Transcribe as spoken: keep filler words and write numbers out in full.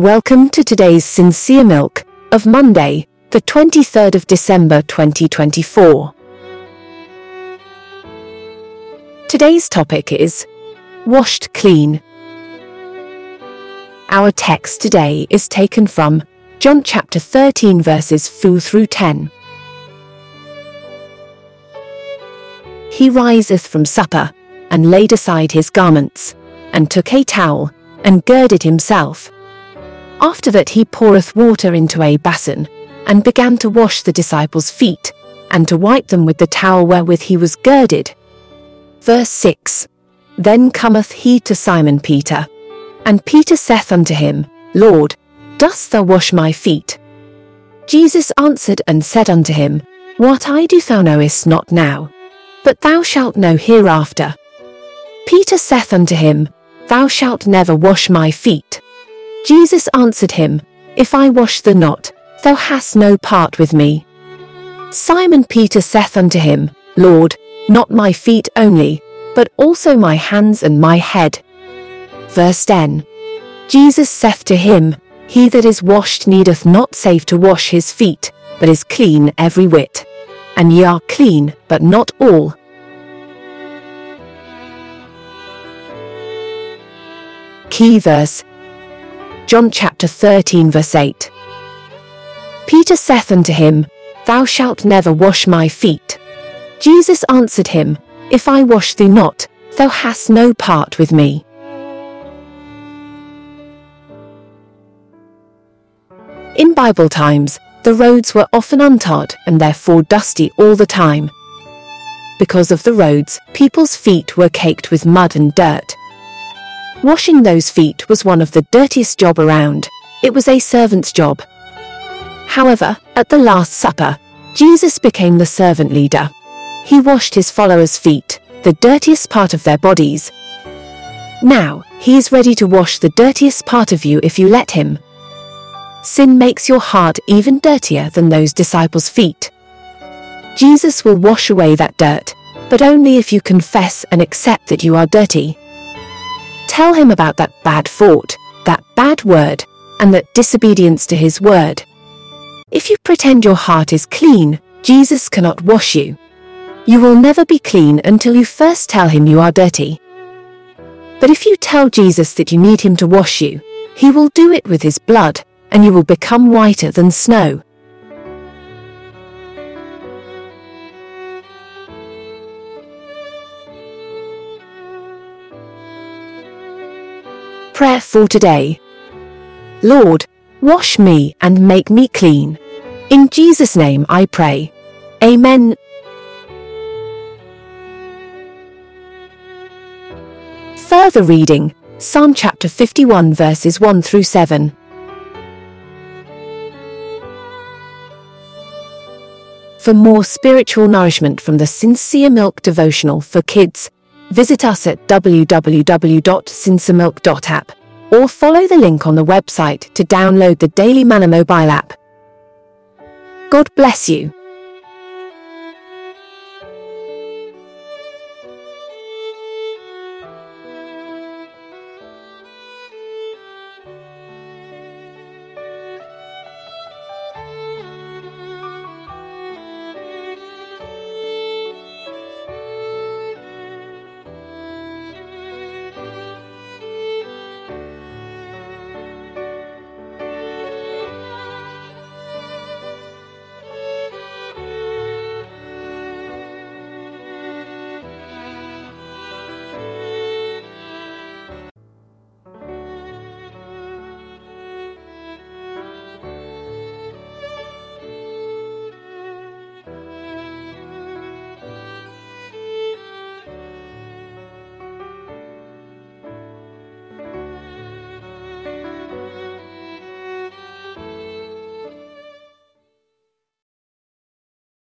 Welcome to today's Sincere Milk of Monday, the twenty-third of December twenty twenty-four. Today's topic is washed clean. Our text today is taken from John chapter thirteen verses four through ten. He riseth from supper, and laid aside his garments, and took a towel, and girded himself. After that he poureth water into a basin, and began to wash the disciples' feet, and to wipe them with the towel wherewith he was girded. Verse six. Then cometh he to Simon Peter. And Peter saith unto him, Lord, dost thou wash my feet? Jesus answered and said unto him, What I do thou knowest not now, but thou shalt know hereafter. Peter saith unto him, Thou shalt never wash my feet. Jesus answered him, If I wash thee not, thou hast no part with me. Simon Peter saith unto him, Lord, not my feet only, but also my hands and my head. Verse ten. Jesus saith to him, He that is washed needeth not save to wash his feet, but is clean every whit. And ye are clean, but not all. Key verse. John chapter thirteen verse eight. Peter saith unto him, Thou shalt never wash my feet. Jesus answered him, If I wash thee not, thou hast no part with me. In Bible times, the roads were often untarred and therefore dusty all the time. Because of the roads, people's feet were caked with mud and dirt. Washing those feet was one of the dirtiest job around. It was a servant's job. However, at the Last Supper, Jesus became the servant leader. He washed his followers' feet, the dirtiest part of their bodies. Now, he is ready to wash the dirtiest part of you if you let him. Sin makes your heart even dirtier than those disciples' feet. Jesus will wash away that dirt, but only if you confess and accept that you are dirty. Tell him about that bad thought, that bad word, and that disobedience to his word. If you pretend your heart is clean, Jesus cannot wash you. You will never be clean until you first tell him you are dirty. But if you tell Jesus that you need him to wash you, he will do it with his blood, and you will become whiter than snow. Prayer for today. Lord, wash me and make me clean. In Jesus' name I pray. Amen. Further reading, Psalm chapter fifty-one verses one through seven. For more spiritual nourishment from the Sincere Milk devotional for kids, visit us at w w w dot sincere milk dot app or follow the link on the website to download the Daily Manna mobile app. God bless you.